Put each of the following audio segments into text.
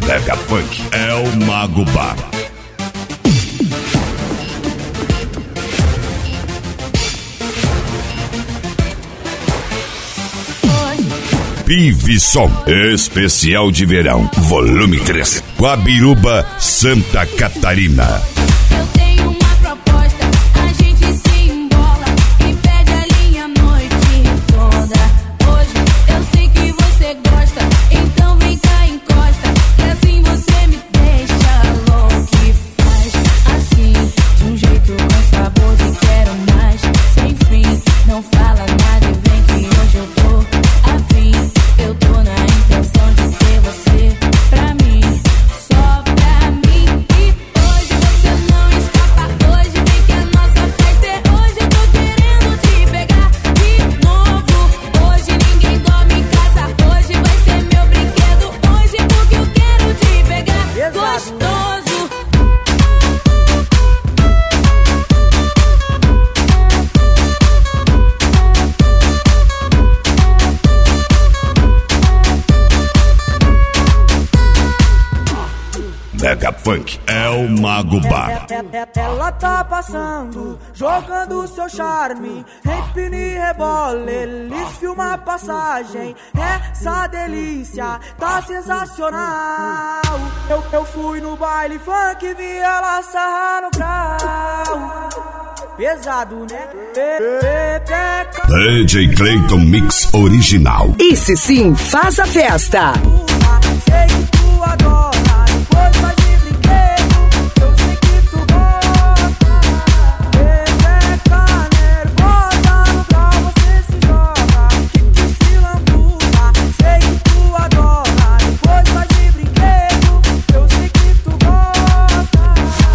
Mega Funk é o Mago Bar. Pivisom, especial de verão, volume 3, Guabiruba, Santa Catarina. Eu tenho uma proposta, a gente se embola e pede a linha a noite toda. Hoje eu sei que você gosta, então vem cá, encosta, que assim você me deixa louco e faz assim, de um jeito com sabor de quero mais, sem fim, não fala nada e vem que hoje eu tô afim. Eu tô na intenção de ter você pra mim, só pra mim. E hoje você não escapa, hoje vem que a nossa festa é hoje. Eu tô querendo te pegar de novo. Hoje ninguém dorme em casa, hoje vai ser meu brinquedo. Hoje porque eu quero te pegar gostoso. Mega Funk é o Mago Bar. Ela tá passando, jogando seu charme, empina e rebola, eles filmam a passagem. Essa delícia tá sensacional. Eu fui no baile funk e vi ela sarrar no grau. Pesado, né? DJ Clayton Mix Original. Esse sim faz a festa. Sei que tu adora, depois vai de brinquedo. Eu sei que tu gosta. Rebeca nervosa, no grau você se joga. Que se lambuza. Sei que tu adora, depois vai de brinquedo. Eu sei que tu gosta.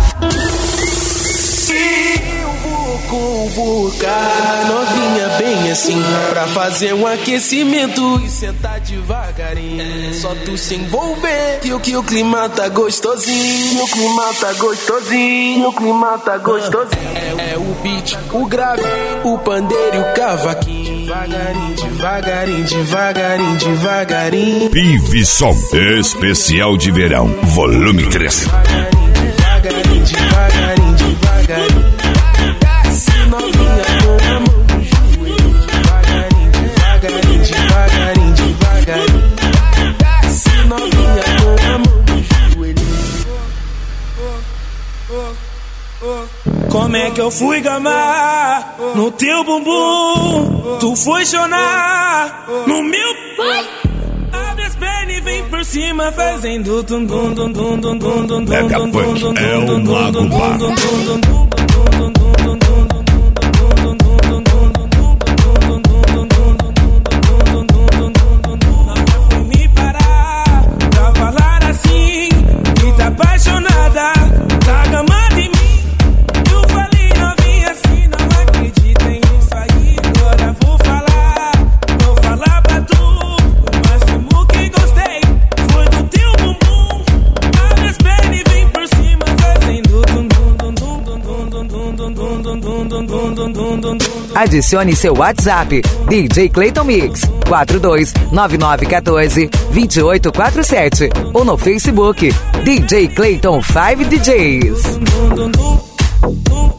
E o Vuca, novinha bem assim, pra fazer um aquecimento e sentar devagarinho. Só tu se envolver que o clima tá gostosinho. O clima tá gostosinho. O clima tá gostosinho. É o beat, o grave, o pandeiro e o cavaquinho. Devagarinho, devagarinho, devagarinho, devagarinho. Pivisom, especial de verão, volume 3. Devagarinho, devagarinho, devagarinho. Se novinha com a mão no joelho. Devagarinho, devagarinho, devagarinho, devagarinho. Se novinha com a mão no joelho. Como é que eu fui gamar no teu bumbum? Tu foi chorar no meu. Abre as pernas e vem por cima fazendo dum dum dum dum dum dum dum. Mega Funk é o Mago Bar. Me parar pra falar assim, que tá apaixonada, tá gamada em mim. Eu falei novinha assim, não acredita nisso aí. Agora vou falar pra tu. O máximo que gostei foi do teu bumbum. Abre as pernas e vem por cima fazendo dum dum dum dum dum dum dum dum dum dum dum dum dum dum. Adicione seu WhatsApp DJ Clayton Mix 4299142847 ou no Facebook DJ Clayton 5 DJs.